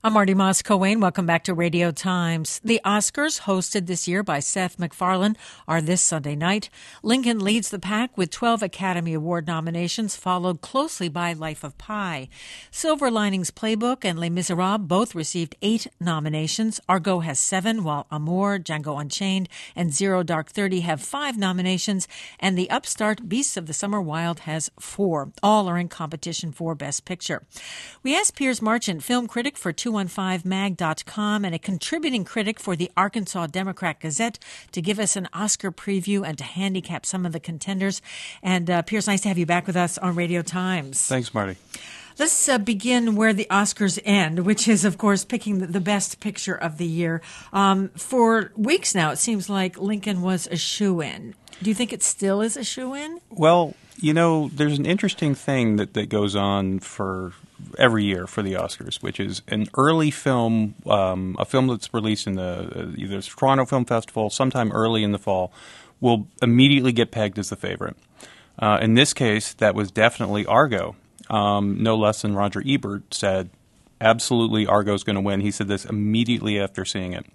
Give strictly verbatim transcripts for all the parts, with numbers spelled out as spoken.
I'm Marty Moss-Coane. Welcome back to Radio Times. The Oscars, hosted this year by Seth MacFarlane, are this Sunday night. Lincoln leads the pack with twelve Academy Award nominations, followed closely by Life of Pi. Silver Linings Playbook and Les Miserables both received eight nominations. Argo has seven, while Amour, Django Unchained, and Zero Dark Thirty have five nominations, and the upstart Beasts of the Summer Wild has four. All are in competition for Best Picture. We asked Piers Marchant, film critic for two one five mag dot com and a contributing critic for the Arkansas Democrat-Gazette, to give us an Oscar preview and to handicap some of the contenders. And uh, Piers, nice to have you back with us on Radio Times. Thanks, Marty. Let's uh, begin where the Oscars end, which is, of course, picking the, the best picture of the year. Um, for weeks now, it seems like Lincoln was a shoo-in. Do you think it still is a shoo-in? Well, you know, there's an interesting thing that, that goes on for every year for the Oscars, which is an early film, um, a film that's released in the uh, either Toronto Film Festival sometime early in the fall, will immediately get pegged as the favorite. Uh, in this case, that was definitely Argo. Um, no less than Roger Ebert said, absolutely Argo's going to win. He said this immediately after seeing it.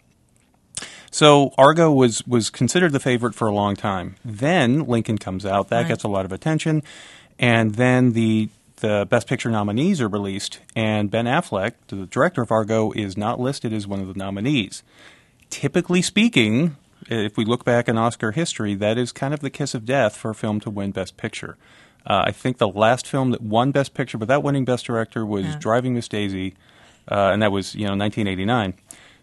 So Argo was, was considered the favorite for a long time. Then Lincoln comes out. That right. gets a lot of attention. And then the the Best Picture nominees are released, and Ben Affleck, the director of Argo, is not listed as one of the nominees. Typically speaking, if we look back in Oscar history, that is kind of the kiss of death for a film to win Best Picture. Uh, I think the last film that won Best Picture without winning Best Director was yeah. Driving Miss Daisy, uh, and that was, you know, nineteen eighty-nine.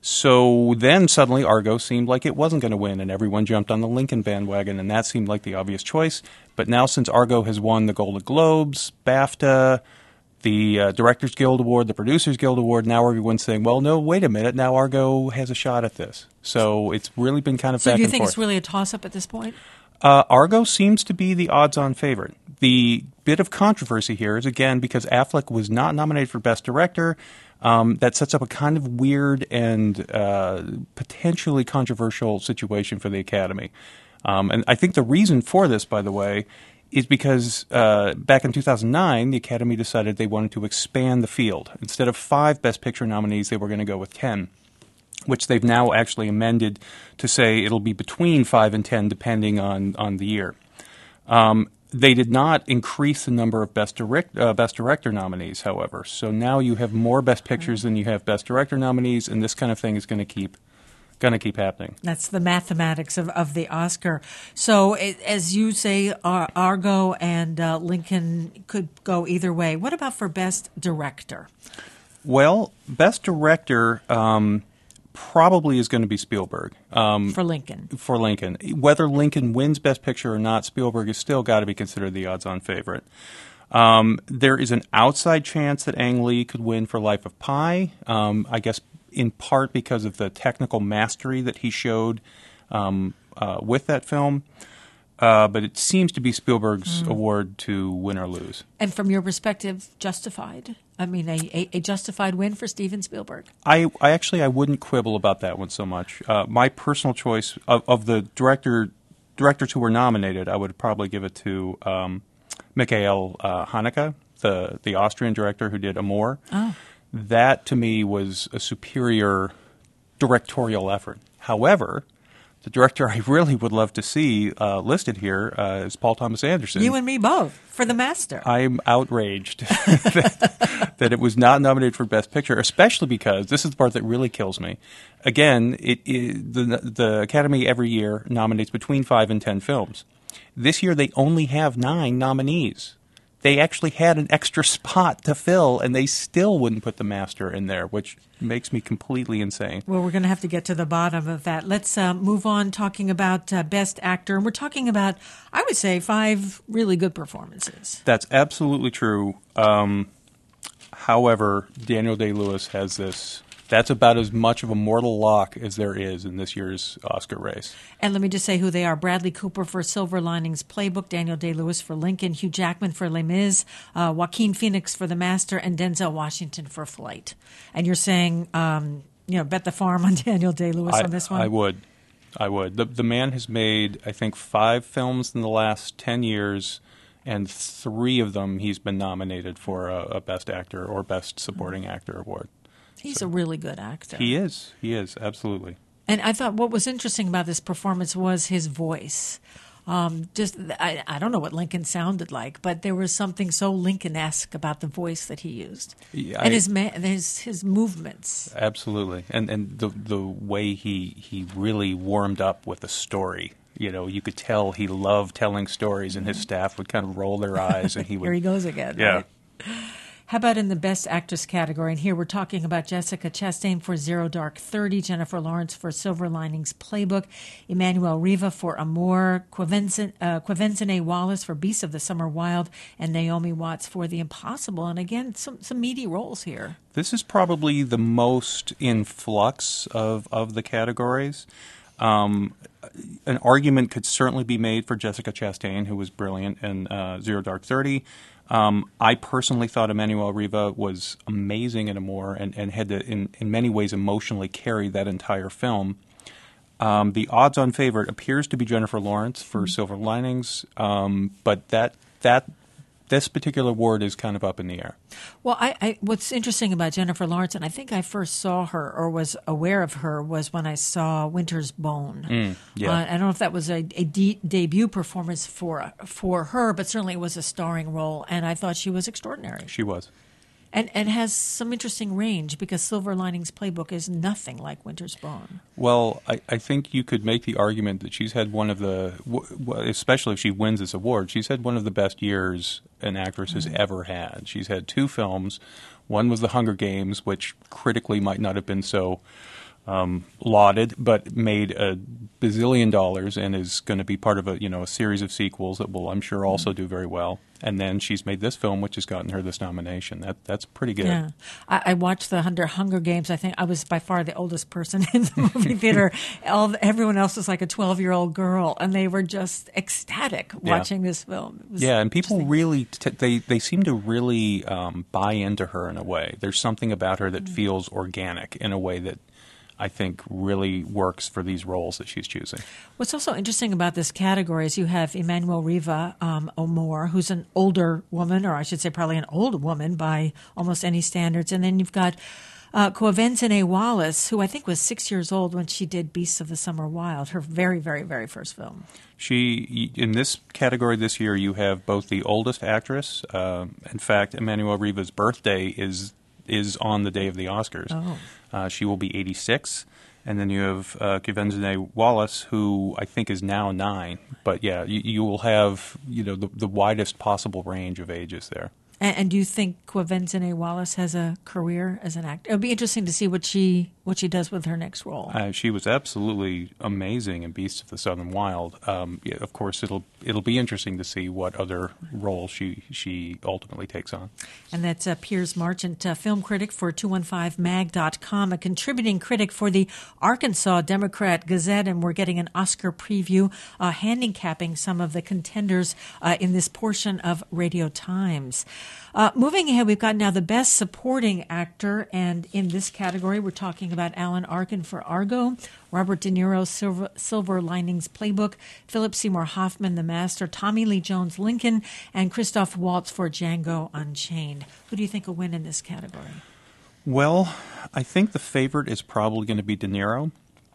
So then suddenly Argo seemed like it wasn't going to win, and everyone jumped on the Lincoln bandwagon, and that seemed like the obvious choice. But now since Argo has won the Golden Globes, BAFTA, the uh, Directors Guild Award, the Producers Guild Award, now everyone's saying, well, no, wait a minute, now Argo has a shot at this. So it's really been kind of so back and forth. So do you think it's really a toss-up at this point? Uh, Argo seems to be the odds-on favorite. The bit of controversy here is, again, because Affleck was not nominated for Best Director. Um, that sets up a kind of weird and uh, potentially controversial situation for the Academy. Um, and I think the reason for this, by the way, is because uh, back in two thousand nine, the Academy decided they wanted to expand the field. Instead of five Best Picture nominees, they were going to go with ten, which they've now actually amended to say it'll be between five and ten, depending on, on the year. Um, They did not increase the number of Best, direct, uh, Best Director nominees, however. So now you have more Best Pictures than you have Best Director nominees, and this kind of thing is going to keep going to keep happening. That's the mathematics of, of the Oscar. So it, as you say, Ar- Argo and uh, Lincoln could go either way. What about for Best Director? Well, Best Director um, probably is going to be Spielberg. Um, for Lincoln. For Lincoln. Whether Lincoln wins Best Picture or not, Spielberg has still got to be considered the odds-on favorite. Um, there is an outside chance that Ang Lee could win for Life of Pi, um, I guess in part because of the technical mastery that he showed um, uh, with that film. Uh, but it seems to be Spielberg's mm. award to win or lose. And from your perspective, justified? I mean, a, a, a justified win for Steven Spielberg? I, I actually I wouldn't quibble about that one so much. Uh, my personal choice of, of the director directors who were nominated, I would probably give it to um, Michael uh, Haneke, the the Austrian director who did Amour. Oh. That to me was a superior directorial effort. However, the director I really would love to see uh, listed here uh, is Paul Thomas Anderson. You and me both, for The Master. I'm outraged that, that it was not nominated for Best Picture, especially because, this is the part that really kills me, again, it, it, the, the Academy every year nominates between five and ten films. This year they only have nine nominees. They actually had an extra spot to fill, and they still wouldn't put The Master in there, which makes me completely insane. Well, we're going to have to get to the bottom of that. Let's uh, move on talking about uh, Best Actor. And we're talking about, I would say, five really good performances. That's absolutely true. Um, however, Daniel Day-Lewis has this. That's about as much of a mortal lock as there is in this year's Oscar race. And let me just say who they are. Bradley Cooper for Silver Linings Playbook, Daniel Day-Lewis for Lincoln, Hugh Jackman for Les Mis, uh, Joaquin Phoenix for The Master, and Denzel Washington for Flight. And you're saying, um, you know, bet the farm on Daniel Day-Lewis I, on this one? I would. I would. The, the man has made, I think, five films in the last ten years, and three of them he's been nominated for a, a Best Actor or Best Supporting mm-hmm. Actor award. He's So- a really good actor. He is. He is, absolutely. And I thought what was interesting about this performance was his voice. Um, just I, I don't know what Lincoln sounded like, but there was something so Lincoln-esque about the voice that he used, Yeah, and I- his ma- his his movements. Absolutely. And and the the way he, he really warmed up with the story. You know, you could tell he loved telling stories, and his staff would kind of roll their eyes, and he would. Here he goes again. Yeah. Right? How about in the Best Actress category? And here we're talking about Jessica Chastain for Zero Dark Thirty, Jennifer Lawrence for Silver Linings Playbook, Emmanuel Riva for Amour, Quavenzin, uh, Quavenzine Wallace for Beasts of the Summer Wild, and Naomi Watts for The Impossible. And again, some, some meaty roles here. This is probably the most in flux of, of the categories. Um, an argument could certainly be made for Jessica Chastain, who was brilliant in uh, Zero Dark Thirty. Um, I personally thought Emmanuel Riva was amazing in Amour and, and had to, in, in many ways, emotionally carry that entire film. Um, the odds-on favorite appears to be Jennifer Lawrence for Silver Linings, um, but that that this particular award is kind of up in the air. Well, I, I, what's interesting about Jennifer Lawrence, and I think I first saw her or was aware of her, was when I saw Winter's Bone. Mm, yeah. Uh, I don't know if that was a, a de- debut performance for for her, but certainly it was a starring role, and I thought she was extraordinary. She was. And and has some interesting range because Silver Linings Playbook is nothing like Winter's Bone. Well, I, I think you could make the argument that she's had one of the, w- w- especially if she wins this award, she's had one of the best years an actress has ever had. She's had two films. One was The Hunger Games, which critically might not have been so um, lauded, but made a bazillion dollars and is going to be part of a you know a series of sequels that will, I'm sure, also do very well. And then she's made this film, which has gotten her this nomination. That that's pretty good. Yeah, I, I watched the Hunger Hunger Games. I think I was by far the oldest person in the movie theater. All everyone else was like a twelve-year-old girl, and they were just ecstatic watching this film. It was Yeah, and people interesting. really t- they they seem to really um, buy into her in a way. There's something about her that Mm. feels organic in a way that I think really works for these roles that she's choosing. What's also interesting about this category is you have Emmanuel Riva um, Amour, who's an older woman, or I should say probably an old woman by almost any standards. And then you've got uh, Quavenzine Wallace, who I think was six years old when she did Beasts of the Summer Wild, her very, very, very first film. She in this category this year, you have both the oldest actress. Uh, in fact, Emmanuel Riva's birthday is is on the day of the Oscars. Oh. Uh, she will be eighty-six. And then you have uh, Quavenzine Wallace, who I think is now nine. But yeah, you, you will have you know the, the widest possible range of ages there. And, and do you think Quavenzine Wallace has a career as an actor? It'll be interesting to see what she what she does with her next role. Uh, she was absolutely amazing in Beasts of the Southern Wild. Um, yeah, of course, it'll it'll be interesting to see what other role she she ultimately takes on. And that's uh, Piers Marchant, uh, film critic for two one five mag dot com, a contributing critic for the Arkansas Democrat Gazette, and we're getting an Oscar preview, uh, handicapping some of the contenders uh, in this portion of Radio Times. Uh, moving ahead, we've got now the Best Supporting Actor, and in this category, we're talking about Alan Arkin for Argo, Robert De Niro's Silver, Silver Linings Playbook, Philip Seymour Hoffman, The Master, Tommy Lee Jones, Lincoln, and Christoph Waltz for Django Unchained. Who do you think will win in this category? Well, I think the favorite is probably going to be De Niro.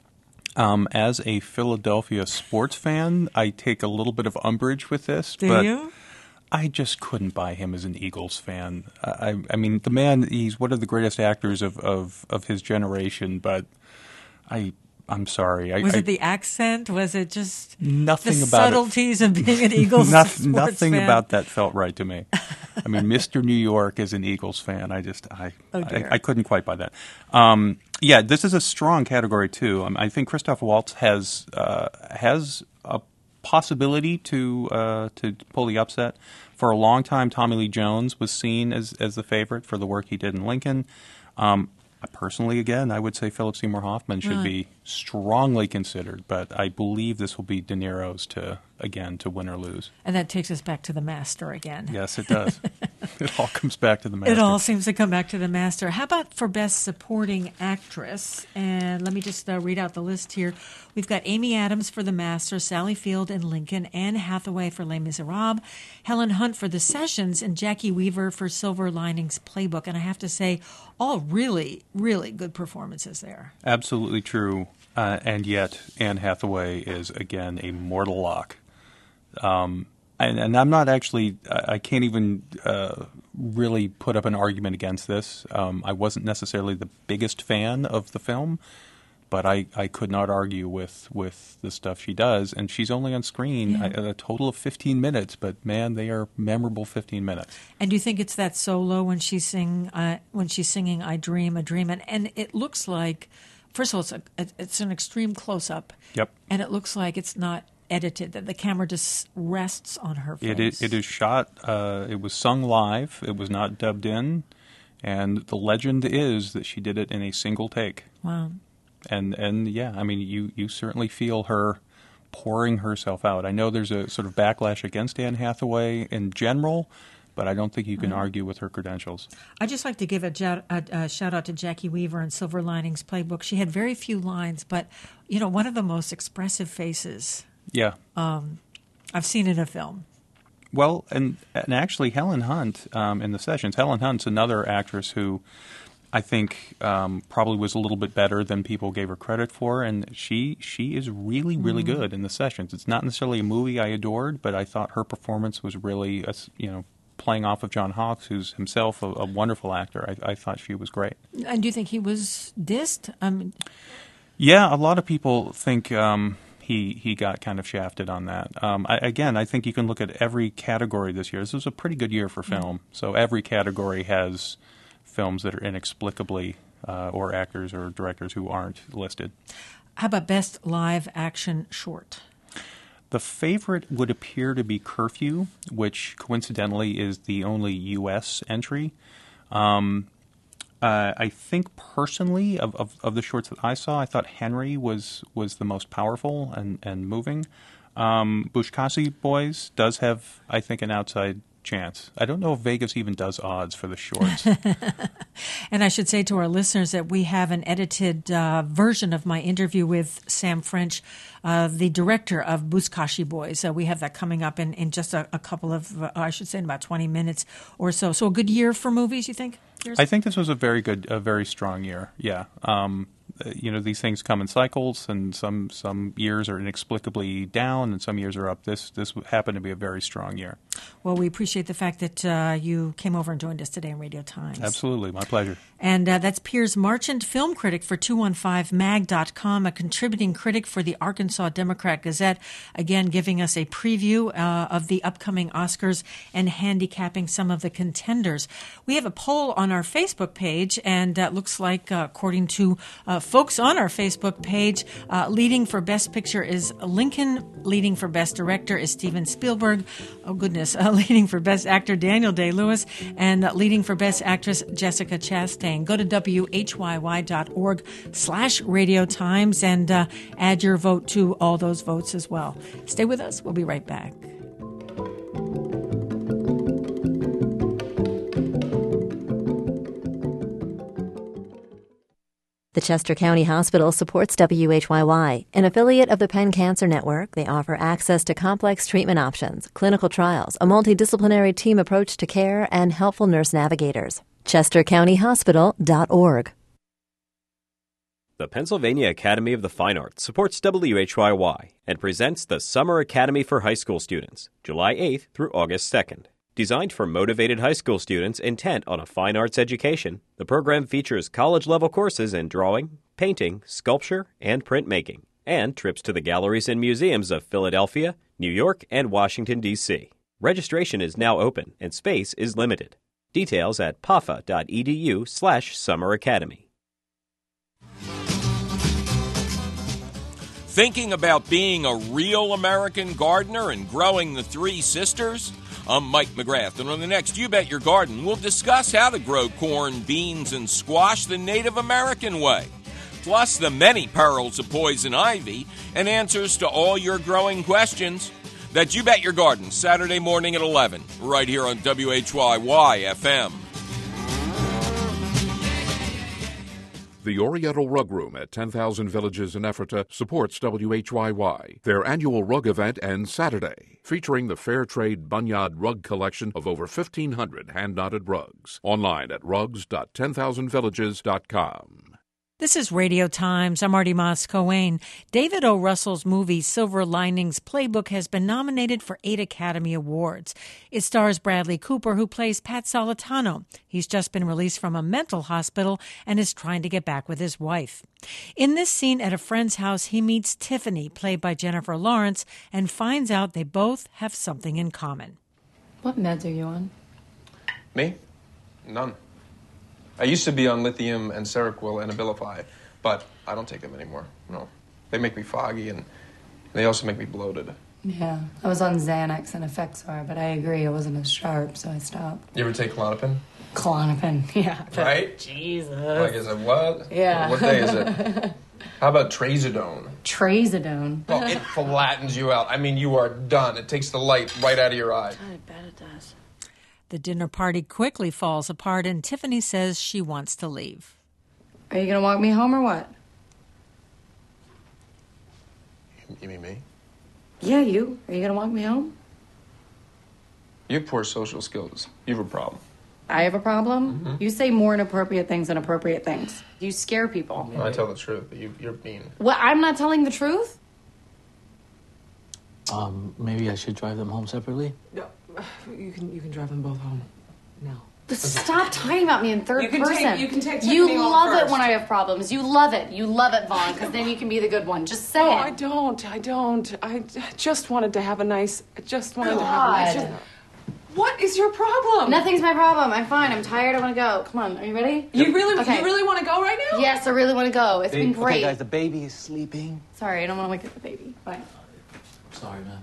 Um, as a Philadelphia sports fan, I take a little bit of umbrage with this. Do but you? I just couldn't buy him as an Eagles fan. I, I mean, the man, he's one of the greatest actors of, of, of his generation, but I, I'm sorry. I, Was I, it the accent? Was it just nothing the about subtleties of being an Eagles Noth- sports Nothing fan? about that felt right to me. I mean, Mister New York is an Eagles fan. I just, I, Oh, I, dear. I couldn't quite buy that. Um, yeah, this is a strong category too. Um, I think Christoph Waltz has uh, has a possibility to uh, to pull the upset. For a long time, Tommy Lee Jones was seen as as the favorite for the work he did in Lincoln. Um, personally, again, I would say Philip Seymour Hoffman should Right. be strongly considered, but I believe this will be De Niro's to, again, to win or lose. And that takes us back to the master again. Yes, it does. It all comes back to the master. It all seems to come back to the master. How about for Best Supporting Actress? And let me just uh, read out the list here. We've got Amy Adams for The Master, Sally Field in Lincoln, Anne Hathaway for Les Miserables, Helen Hunt for The Sessions, and Jackie Weaver for Silver Linings Playbook. And I have to say, all really, really good performances there. Absolutely true. Uh, and yet, Anne Hathaway is, again, a mortal lock. Um, and, and I'm not actually, I can't even uh, really put up an argument against this. Um, I wasn't necessarily the biggest fan of the film, but I, I could not argue with, with the stuff she does. And she's only on screen yeah. a, a total of fifteen minutes, but man, they are memorable fifteen minutes. And do you think it's that solo when she's, sing, uh, when she's singing I Dream a Dream? And, and it looks like, first of all, it's, a, it's an extreme close-up. Yep. And it looks like it's not edited, that the camera just rests on her face. It is, it is shot, uh, it was sung live, it was not dubbed in, and the legend is that she did it in a single take. Wow. And, and yeah, I mean, you, you certainly feel her pouring herself out. I know there's a sort of backlash against Anne Hathaway in general, but I don't think you can mm-hmm. argue with her credentials. I'd just like to give a, a, a shout-out to Jackie Weaver in Silver Linings Playbook. She had very few lines, but, you know, one of the most expressive faces yeah. um, I've seen in a film. Well, and, and actually Helen Hunt um, in The Sessions, Helen Hunt's another actress who I think um, probably was a little bit better than people gave her credit for, and she she is really, really mm-hmm. good in The Sessions. It's not necessarily a movie I adored, but I thought her performance was really, a, you know, playing off of John Hawkes, who's himself a, a wonderful actor. I, I thought she was great. And do you think he was dissed? Um, yeah, a lot of people think um, he he got kind of shafted on that. Um, I, again, I think you can look at every category this year. This was a pretty good year for film. Mm-hmm. So every category has films that are inexplicably, uh, or actors or directors who aren't listed. How about Best Live Action Short? The favorite would appear to be Curfew, which coincidentally is the only U S entry. Um, uh, I think personally, of, of, of the shorts that I saw, I thought Henry was, was the most powerful and, and moving. Um, Buzkashi Boys does have, I think, an outside chance. I don't know if Vegas even does odds for the shorts. And I should say to our listeners that we have an edited uh, version of my interview with Sam French, uh, the director of Buzkashi Boys. Uh, we have that coming up in, in just a, a couple of, uh, I should say in about twenty minutes or so. So a good year for movies, you think? Yours? I think this was a very good, a very strong year, yeah. Um, you know, these things come in cycles, and some, some years are inexplicably down, and some years are up. This this happened to be a very strong year. Well, we appreciate the fact that uh, you came over and joined us today on Radio Times. Absolutely, my pleasure. And uh, that's Piers Marchant, film critic for two one five mag dot com, a contributing critic for the Arkansas Democrat Gazette, again giving us a preview uh, of the upcoming Oscars and handicapping some of the contenders. We have a poll on our Facebook page, and it uh, looks like, uh, according to uh, folks on our Facebook page, uh, leading for Best Picture is Lincoln, leading for Best Director is Steven Spielberg, oh goodness, uh, leading for Best Actor Daniel Day-Lewis, and uh, leading for Best Actress Jessica Chastain. Go to W H Y Y dot org slash Radio Times and uh, add your vote to all those votes as well. Stay with us. We'll be right back. The Chester County Hospital supports W H Y Y, an affiliate of the Penn Cancer Network. They offer access to complex treatment options, clinical trials, a multidisciplinary team approach to care, and helpful nurse navigators. chester county hospital dot org. The Pennsylvania Academy of the Fine Arts supports W H Y Y and presents the Summer Academy for High School Students, July eighth through August second. Designed for motivated high school students intent on a fine arts education, the program features college-level courses in drawing, painting, sculpture, and printmaking, and trips to the galleries and museums of Philadelphia, New York, and Washington, D C Registration is now open, and space is limited. Details at p a f a dot e d u slash summer academy. Thinking about being a real American gardener and growing the Three Sisters? I'm Mike McGrath, and on the next You Bet Your Garden, we'll discuss how to grow corn, beans, and squash the Native American way. plus the many perils of poison ivy and answers to all your growing questions. That's You Bet Your Garden, Saturday morning at eleven, right here on W H Y Y F M. The Oriental Rug Room at ten thousand Villages in Ephrata supports W H Y Y. Their annual rug event ends Saturday, featuring the Fair Trade Bunyad Rug collection of over fifteen hundred hand-knotted rugs. Online at rugs dot ten thousand villages dot com. This is Radio Times. I'm Marty Moss-Coane. David O. Russell's movie Silver Linings Playbook has been nominated for eight Academy Awards. It stars Bradley Cooper, who plays Pat Solitano. He's just been released from a mental hospital and is trying to get back with his wife. In this scene at a friend's house, he meets Tiffany, played by Jennifer Lawrence, and finds out they both have something in common. What meds are you on? Me? None. I used to be on lithium and Seroquel and Abilify, but I don't take them anymore. No. They make me foggy, and they also make me bloated. Yeah, I was on Xanax and Effexor, but I agree, I wasn't as sharp, so I stopped. You ever take Klonopin? Klonopin, yeah. Right? Jesus. Like, is it what? Yeah. What day is it? How about Trazodone? Trazodone? Well, it flattens you out. I mean, you are done. It takes the light right out of your eye. I bet it does. The dinner party quickly falls apart, and Tiffany says she wants to leave. Are you going to walk me home or what? You mean me? Yeah, you. Are you going to walk me home? You have poor social skills. You have a problem. I have a problem? Mm-hmm. You say more inappropriate things than appropriate things. You scare people. No, I tell the truth, but you, you're mean. What, I'm not telling the truth? Um, maybe I should drive them home separately? No, you can you can drive them both home. No. Stop talking about me in third You can person. take- you can take Tiffany You home love it first. when I have problems. You love it. You love it, Vaughn, because then you can be the good one. Just say No, it. I don't. I don't. I just wanted to have a nice. I just wanted to have a nice. God. Just, what is your problem? Nothing's my problem. I'm fine. I'm tired. I want to go. Come on. Are you ready? You really, Okay. you really want to go right now? Yes, I really want to go. It's been great. Okay, guys, the baby is sleeping. Sorry, I don't want to wake up the baby. Bye. Sorry, man.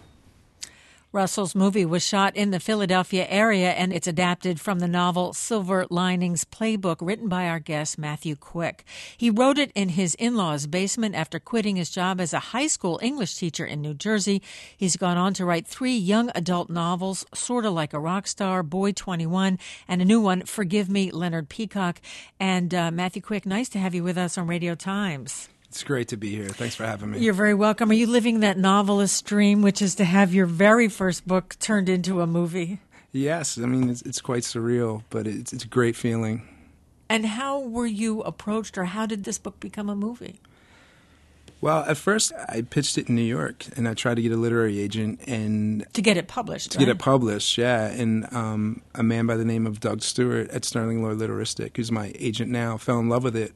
Russell's movie was shot in the Philadelphia area, and it's adapted from the novel Silver Linings Playbook, written by our guest Matthew Quick. He wrote it in his in-laws' basement after quitting his job as a high school English teacher in New Jersey. He's gone on to write three young adult novels, Sorta Like a Rock Star, Boy twenty-one, and a new one, Forgive Me, Leonard Peacock. And uh, Matthew Quick, nice to have you with us on Radio Times. It's great to be here. Thanks for having me. You're very welcome. Are you living that novelist dream, which is to have your very first book turned into a movie? Yes. I mean, it's, it's quite surreal, but it's, it's a great feeling. And how were you approached, or how did this book become a movie? Well, at first, I pitched it in New York, and I tried to get a literary agent and To get it published, to right? get it published, yeah. And um, a man by the name of Doug Stewart at Sterling Lord Literaristic, who's my agent now, fell in love with it.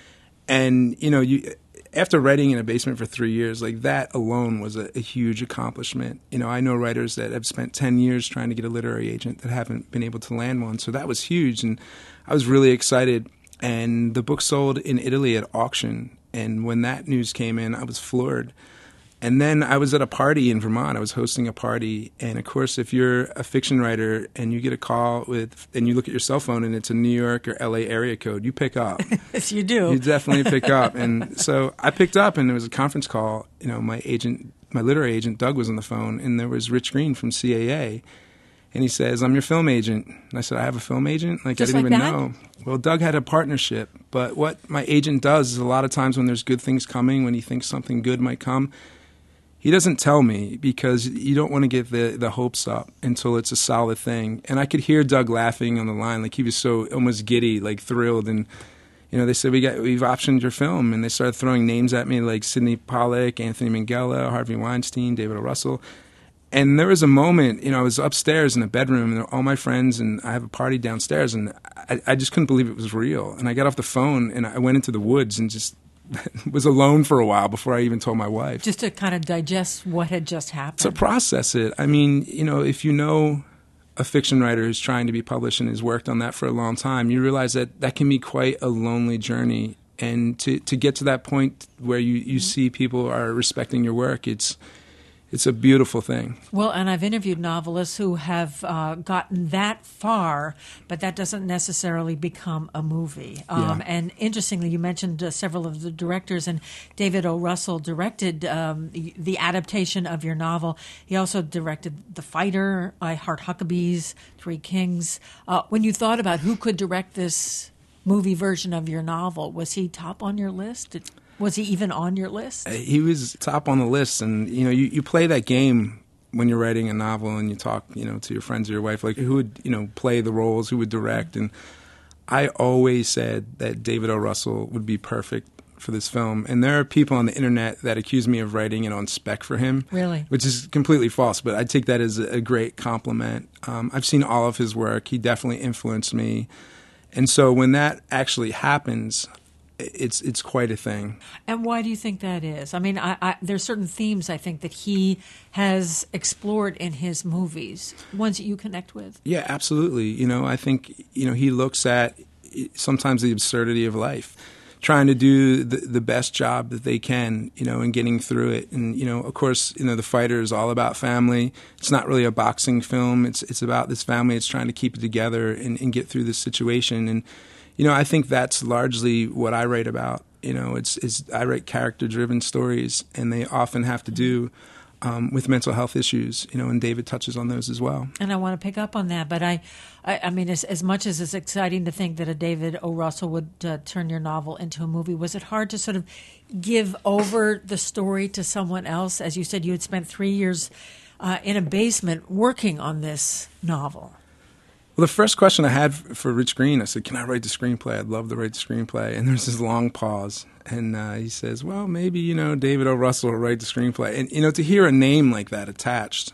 And, you know, you... After writing in a basement for three years, like that alone was a, a huge accomplishment. You know, I know writers that have spent ten years trying to get a literary agent that haven't been able to land one. So that was huge. And I was really excited. And the book sold in Italy at auction. And when that news came in, I was floored. And then I was at a party in Vermont. I was hosting a party. And, of course, if you're a fiction writer and you get a call with, and you look at your cell phone and it's a New York or L A area code, you pick up. Yes, you do. You definitely pick up. And so I picked up, and there was a conference call. You know, my agent, my literary agent, Doug, was on the phone, and there was Rich Green from C A A. And he says, I'm your film agent. And I said, I have a film agent? Like, Just I didn't like even that? know. Well, Doug had a partnership. But what my agent does is a lot of times when there's good things coming, when he thinks something good might come, he doesn't tell me because you don't want to get the, the hopes up until it's a solid thing. And I could hear Doug laughing on the line. Like, he was so almost giddy, like thrilled. And, you know, they said, we got, we've optioned your film. And they started throwing names at me like Sidney Pollack, Anthony Minghella, Harvey Weinstein, David O. Russell. And there was a moment, you know, I was upstairs in a bedroom, and there were all my friends, and I have a party downstairs, and I, I just couldn't believe it was real. And I got off the phone, and I went into the woods and just was alone for a while before I even told my wife. Just to kind of digest what had just happened. To process it. I mean, you know, if you know a fiction writer who's trying to be published and has worked on that for a long time, you realize that that can be quite a lonely journey. And to, to get to that point where you, you see people are respecting your work, it's it's a beautiful thing. Well, and I've interviewed novelists who have uh, gotten that far, but that doesn't necessarily become a movie. Um, Yeah. And interestingly, you mentioned uh, several of the directors, and David O. Russell directed um, the, the adaptation of your novel. He also directed The Fighter, I Heart Huckabees, Three Kings. Uh, when you thought about who could direct this movie version of your novel, was he top on your list? Did, was he even on your list? He was top on the list, and you know, you, you play that game when you're writing a novel, and you talk, you know, to your friends or your wife, like who would, you know, play the roles, who would direct, and I always said that David O. Russell would be perfect for this film. And there are people on the internet that accuse me of writing it on spec for him, Really? which is completely false. But I take that as a, a great compliment. Um, I've seen all of his work; he definitely influenced me, and so when that actually happens, it's it's quite a thing. And why do you think that is? I mean, I, I, there's certain themes I think that he has explored in his movies, ones that you connect with. Yeah, absolutely. You know, I think, you know, he looks at sometimes the absurdity of life, trying to do the, the best job that they can, you know, and getting through it. And, you know, of course, you know, The Fighter is all about family. It's not really a boxing film. It's it's about this family. It's trying to keep it together and, and get through this situation. And, you know, I think that's largely what I write about. You know, it's, it's I write character-driven stories, and they often have to do um, with mental health issues. You know, and David touches on those as well. And I want to pick up on that, but I, I, I mean, as, as much as it's exciting to think that a David O. Russell would uh, turn your novel into a movie, was it hard to sort of give over the story to someone else? As you said, you had spent three years uh, in a basement working on this novel. Well, the first question I had for Rich Green, I said, can I write the screenplay? I'd love to write the screenplay. And there's this long pause. And uh, he says, well, maybe, you know, David O. Russell will write the screenplay. And, you know, to hear a name like that attached,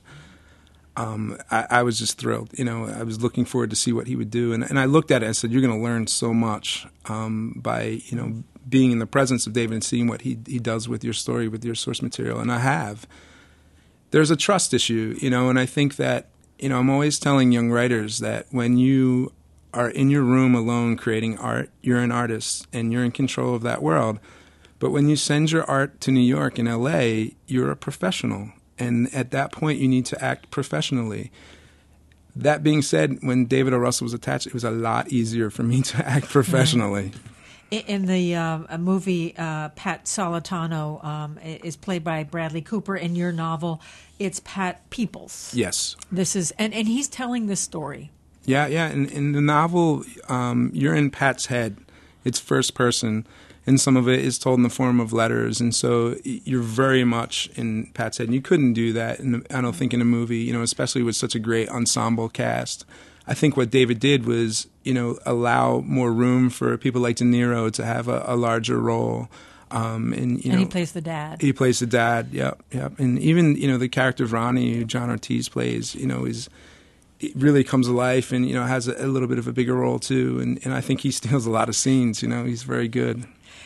um, I, I was just thrilled. You know, I was looking forward to see what he would do. And, and I looked at it and said, you're going to learn so much um, by, you know, being in the presence of David and seeing what he he does with your story, with your source material. And I have. There's a trust issue, you know, and I think that, you know, I'm always telling young writers that when you are in your room alone creating art, you're an artist and you're in control of that world. But when you send your art to New York and L A, you're a professional. And at that point, you need to act professionally. That being said, when David O. Russell was attached, it was a lot easier for me to act professionally. Right. In the uh, movie, uh, Pat Solitano um, is played by Bradley Cooper. In your novel, it's Pat Peoples. Yes. This is, and, and he's telling this story. Yeah, yeah. In, in the novel, um, you're in Pat's head. It's first person, and some of it is told in the form of letters. And so you're very much in Pat's head. And you couldn't do that, in, I don't think, in a movie, you know, especially with such a great ensemble cast. I think what David did was, you know, allow more room for people like De Niro to have a, a larger role. Um, and, you and know, he plays the dad. He plays the dad, yep, yep. And even, you know, the character of Ronnie, who John Ortiz plays, you know, is it really comes to life and, you know, has a, a little bit of a bigger role, too. And, and I think he steals a lot of scenes, you know. He's very good.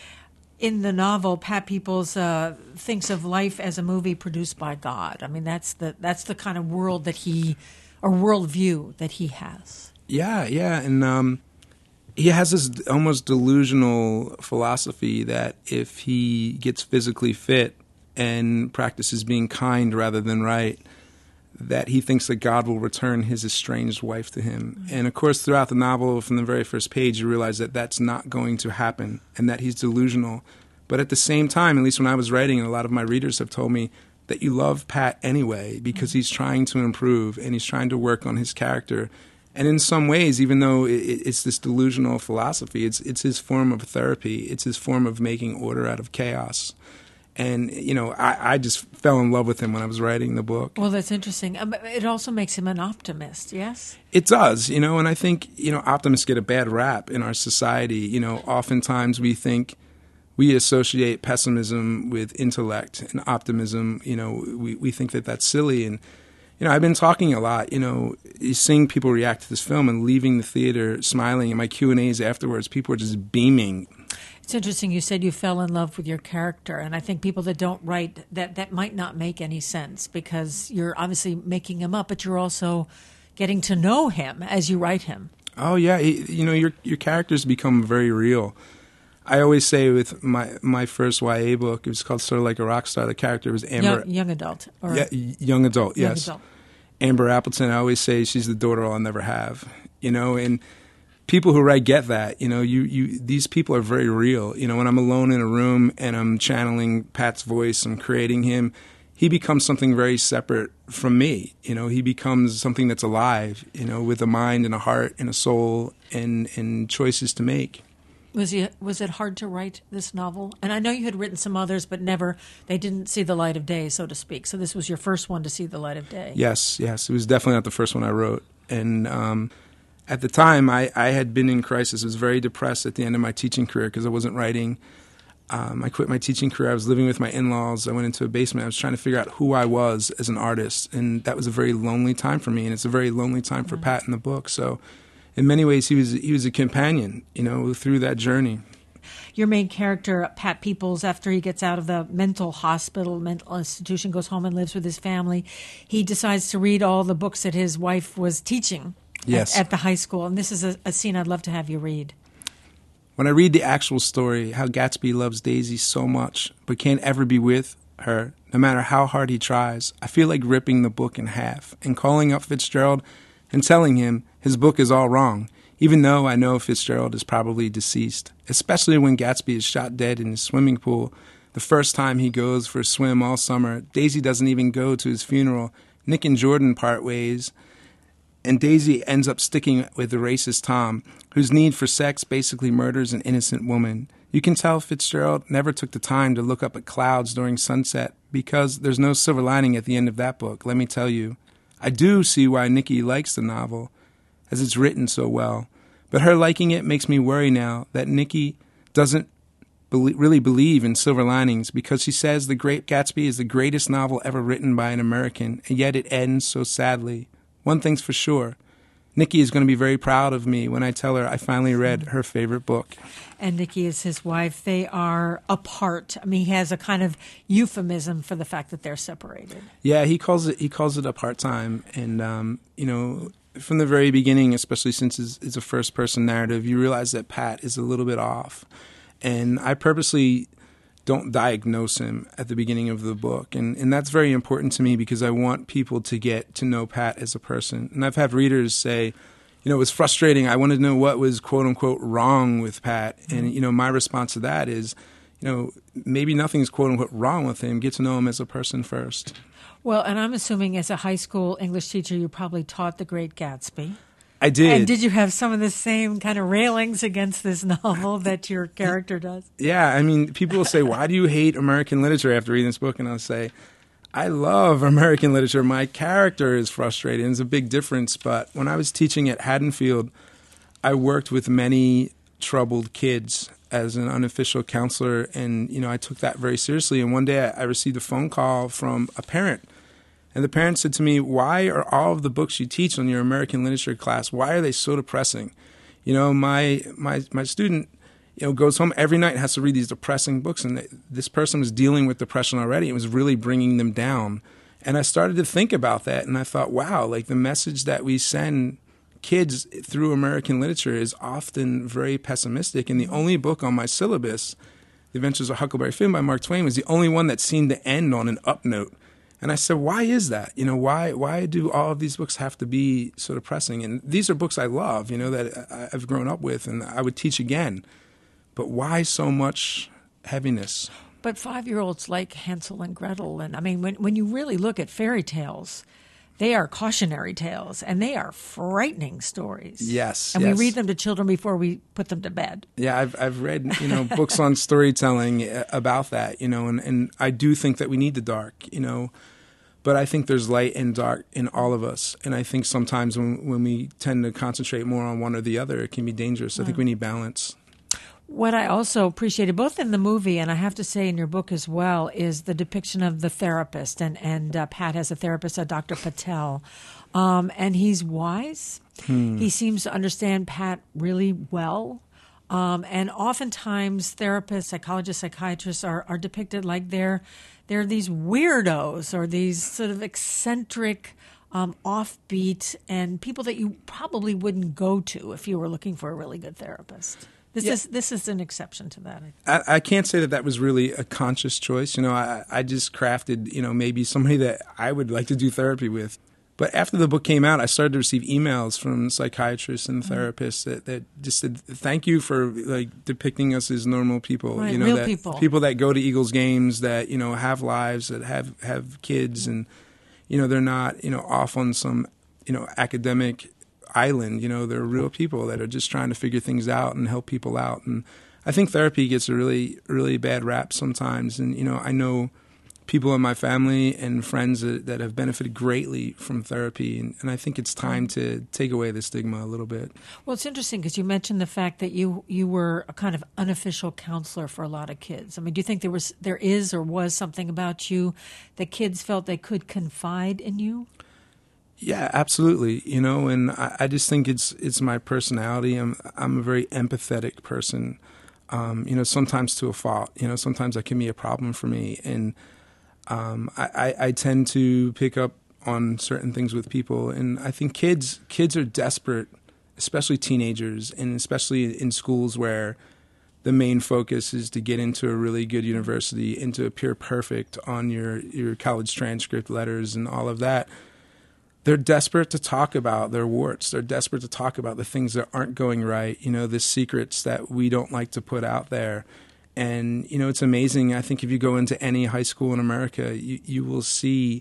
In the novel, Pat Peoples uh, thinks of life as a movie produced by God. I mean, that's the that's the kind of world that he, or worldview that he has. Yeah, yeah. And um, he has this almost delusional philosophy that if he gets physically fit and practices being kind rather than right, that he thinks that God will return his estranged wife to him. Mm-hmm. And of course, throughout the novel, from the very first page, you realize that that's not going to happen and that he's delusional. But at the same time, at least when I was writing, and a lot of my readers have told me that you love Pat anyway because mm-hmm. he's trying to improve and he's trying to work on his character. And in some ways, even though it's this delusional philosophy, it's it's his form of therapy. It's his form of making order out of chaos. And, you know, I, I just fell in love with him when I was writing the book. Well, that's interesting. It also makes him an optimist, yes? It does, you know, and I think, you know, optimists get a bad rap in our society. You know, oftentimes we think we associate pessimism with intellect and optimism. You know, we, we think that that's silly. And, you know, I've been talking a lot, you know, seeing people react to this film and leaving the theater smiling. In my Q and A's afterwards, people were just beaming. It's interesting you said you fell in love with your character, and I think people that don't write, that, that might not make any sense because you're obviously making him up, but you're also getting to know him as you write him. Oh, yeah. You know, your your characters become very real. I always say with my my first Y A book, it was called Sort of Like a Rock Star. The character was Amber. Young, young adult. Or yeah, young adult, young yes. Adult. Amber Appleton, I always say she's the daughter I'll never have. You know, and people who write get that. You know, you, you these people are very real. You know, when I'm alone in a room and I'm channeling Pat's voice, I'm creating him, he becomes something very separate from me. You know, he becomes something that's alive, you know, with a mind and a heart and a soul and, and choices to make. Was he, was it hard to write this novel? And I know you had written some others, but never, they didn't see the light of day, so to speak. So this was your first one to see the light of day. Yes, yes. It was definitely not the first one I wrote. And um, at the time, I, I had been in crisis. I was very depressed at the end of my teaching career because I wasn't writing. Um, I quit my teaching career. I was living with my in-laws. I went into a basement. I was trying to figure out who I was as an artist. And that was a very lonely time for me. And it's a very lonely time for mm-hmm. Pat in the book. So in many ways, he was he was a companion, you know, through that journey. Your main character, Pat Peoples, after he gets out of the mental hospital, mental institution, goes home and lives with his family, he decides to read all the books that his wife was teaching yes. at, at the high school. And this is a, a scene I'd love to have you read. When I read the actual story, how Gatsby loves Daisy so much, but can't ever be with her, no matter how hard he tries, I feel like ripping the book in half and calling up Fitzgerald and telling him his book is all wrong, even though I know Fitzgerald is probably deceased, especially when Gatsby is shot dead in his swimming pool. The first time he goes for a swim all summer, Daisy doesn't even go to his funeral. Nick and Jordan part ways, and Daisy ends up sticking with the racist Tom, whose need for sex basically murders an innocent woman. You can tell Fitzgerald never took the time to look up at clouds during sunset because there's no silver lining at the end of that book, let me tell you. I do see why Nikki likes the novel, as it's written so well. But her liking it makes me worry now that Nikki doesn't be- really believe in silver linings because she says The Great Gatsby is the greatest novel ever written by an American, and yet it ends so sadly. One thing's for sure. Nikki is going to be very proud of me when I tell her I finally read her favorite book. And Nikki is his wife. They are apart. I mean, he has a kind of euphemism for the fact that they're separated. Yeah, he calls it he calls it apart time. And, um, you know, from the very beginning, especially since it's, it's a first-person narrative, you realize that Pat is a little bit off. And I purposely don't diagnose him at the beginning of the book. And, and that's very important to me because I want people to get to know Pat as a person. And I've had readers say, you know, it was frustrating. I wanted to know what was, quote unquote, wrong with Pat. And, you know, my response to that is, you know, maybe nothing's, quote unquote, wrong with him. Get to know him as a person first. Well, and I'm assuming as a high school English teacher, you probably taught The Great Gatsby. I did. And did you have some of the same kind of railings against this novel that your character does? Yeah, I mean, people will say, why do you hate American literature after reading this book? And I'll say, I love American literature. My character is frustrated. It's a big difference. But when I was teaching at Haddonfield, I worked with many troubled kids as an unofficial counselor. And, you know, I took that very seriously. And one day I received a phone call from a parent. And the parent said to me, why are all of the books you teach on your American literature class, why are they so depressing? You know, my my my student, you know, goes home every night and has to read these depressing books. And this person was dealing with depression already. It was really bringing them down. And I started to think about that. And I thought, wow, like the message that we send kids through American literature is often very pessimistic. And the only book on my syllabus, The Adventures of Huckleberry Finn by Mark Twain, was the only one that seemed to end on an up note. And I said, why is that? You know, why why do all of these books have to be so depressing? And these are books I love, you know, that I've grown up with and I would teach again. But why so much heaviness? But five-year-olds like Hansel and Gretel. And I mean, when, when you really look at fairy tales, they are cautionary tales and they are frightening stories. Yes, And yes. we read them to children before we put them to bed. Yeah, I've I've read, you know, books on storytelling about that, you know, and, and I do think that we need the dark, you know. But I think there's light and dark in all of us. And I think sometimes when, when we tend to concentrate more on one or the other, it can be dangerous. I think we need balance. What I also appreciated, both in the movie and I have to say in your book as well, is the depiction of the therapist. And, and uh, Pat has a therapist, uh, Doctor Patel. Um, and he's wise. Hmm. He seems to understand Pat really well. Um, and oftentimes therapists, psychologists, psychiatrists are, are depicted like they're, they're these weirdos or these sort of eccentric, um, offbeat, and people that you probably wouldn't go to if you were looking for a really good therapist. This Yeah. is this is an exception to that. I, I can't say that that was really a conscious choice. You know, I, I just crafted, you know, maybe somebody that I would like to do therapy with. But after the book came out, I started to receive emails from psychiatrists and therapists that, that just said, "Thank you for like depicting us as normal people, Right, you know, real that people. people that go to Eagles games, that you know have lives, that have have kids, and you know they're not you know off on some you know academic island. You know, they're real people that are just trying to figure things out and help people out. And I think therapy gets a really really bad rap sometimes. And you know, I know people in my family and friends that, that have benefited greatly from therapy, and, and I think it's time to take away the stigma a little bit. Well, it's interesting because you mentioned the fact that you you were a kind of unofficial counselor for a lot of kids. I mean, do you think there was there is or was something about you that kids felt they could confide in you? Yeah, absolutely. You know, and I, I just think it's it's my personality. I'm I'm a very empathetic person. Um, you know, sometimes to a fault. You know, sometimes that can be a problem for me, and Um, I, I, I tend to pick up on certain things with people, and I think kids kids are desperate, especially teenagers, and especially in schools where the main focus is to get into a really good university and to appear perfect on your, your college transcript letters and all of that. They're desperate to talk about their warts. They're desperate to talk about the things that aren't going right, you know, the secrets that we don't like to put out there. And, you know, it's amazing. I think if you go into any high school in America, you, you will see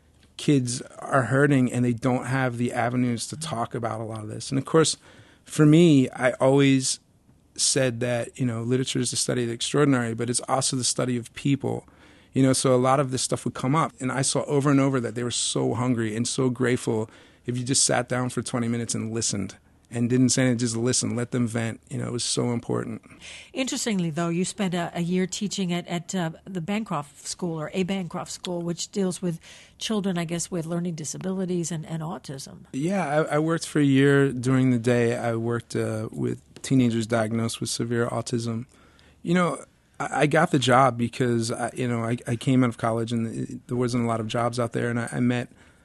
kids are hurting and they don't have the avenues to talk about a lot of this. And, of course, for me, I always said that, you know, literature is the study of the extraordinary, but it's also the study of people. You know, so a lot of this stuff would come up. And I saw over and over that they were so hungry and so grateful if you just sat down for twenty minutes and listened. And didn't say it, just listen, let them vent. You know, it was so important. Interestingly, though, you spent a, a year teaching at, at uh, the Bancroft School, or a Bancroft School, which deals with children, I guess, with learning disabilities and, and autism. Yeah, I, I worked for a year during the day. I worked uh, with teenagers diagnosed with severe autism. You know, I, I got the job because, I, you know, I, I came out of college and it, there wasn't a lot of jobs out there, and I, I met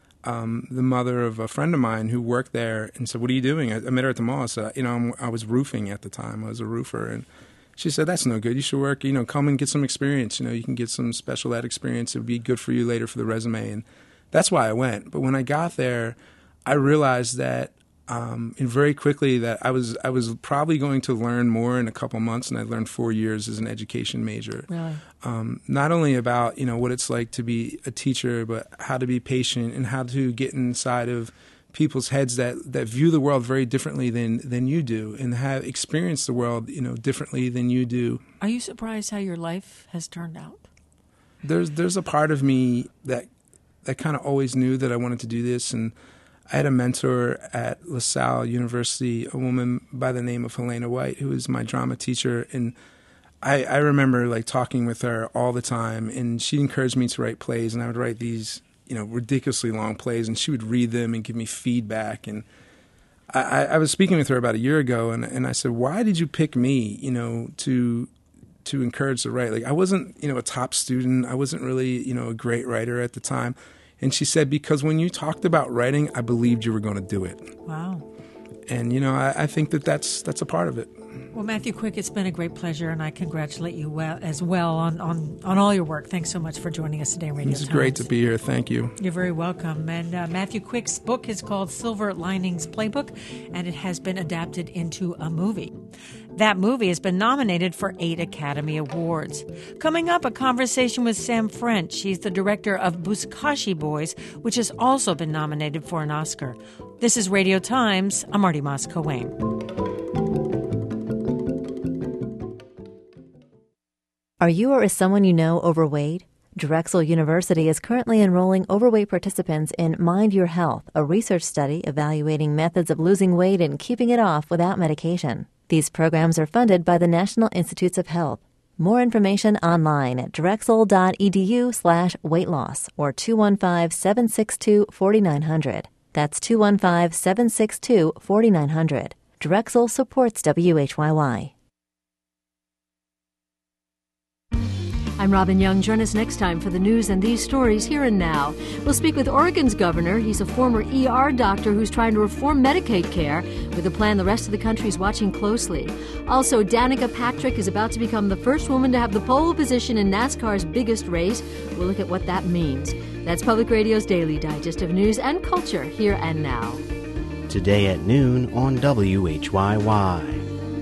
Um, the mother of a friend of mine who worked there and said, "What are you doing?" I, I met her at the mall. So, you know, I'm, I was roofing at the time. I was a roofer. And she said, "That's no good. You should work, you know, come and get some experience. You know, you can get some special ed experience. It would be good for you later for the resume." And that's why I went. But when I got there, I realized that um, and very quickly that I was I was probably going to learn more in a couple months, and I learned four years as an education major. Really? Um, not only about, you know, what it's like to be a teacher, but how to be patient and how to get inside of people's heads that, that view the world very differently than, than you do and have experienced the world, you know, differently than you do. Are you surprised how your life has turned out? There's there's a part of me that that kind of always knew that I wanted to do this, and I had a mentor at LaSalle University, a woman by the name of Helena White, who was my drama teacher, and I, I remember like talking with her all the time, and she encouraged me to write plays, and I would write these, you know, ridiculously long plays, and she would read them and give me feedback. And I, I was speaking with her about a year ago, and, and I said, "Why did you pick me, you know, to to encourage to write? Like, I wasn't, you know, a top student. I wasn't really, you know, a great writer at the time." And she said, "Because when you talked about writing, I believed you were going to do it." Wow. And, you know, I, I think that that's, that's a part of it. Well, Matthew Quick, it's been a great pleasure, and I congratulate you well, as well on, on, on all your work. Thanks so much for joining us today on Radio This is Times. great to be here. Thank you. You're very welcome. And uh, Matthew Quick's book is called Silver Linings Playbook, and it has been adapted into a movie. That movie has been nominated for eight Academy Awards. Coming up, a conversation with Sam French. He's the director of Buzkashi Boys, which has also been nominated for an Oscar. This is Radio Times. I'm Marty Moss-Coane. Are you or is someone you know overweight? Drexel University is currently enrolling overweight participants in Mind Your Health, a research study evaluating methods of losing weight and keeping it off without medication. These programs are funded by the National Institutes of Health. More information online at drexel.edu slash weight loss or two one five, seven six two, four nine zero zero. That's two one five, seven six two, four nine zero zero. Drexel supports W H Y Y. I'm Robin Young. Join us next time for the news and these stories here and now. We'll speak with Oregon's governor. He's a former E R doctor who's trying to reform Medicaid care with a plan the rest of the country is watching closely. Also, Danica Patrick is about to become the first woman to have the pole position in NASCAR's biggest race. We'll look at what that means. That's Public Radio's Daily Digest of News and Culture here and now. Today at noon on W H Y Y.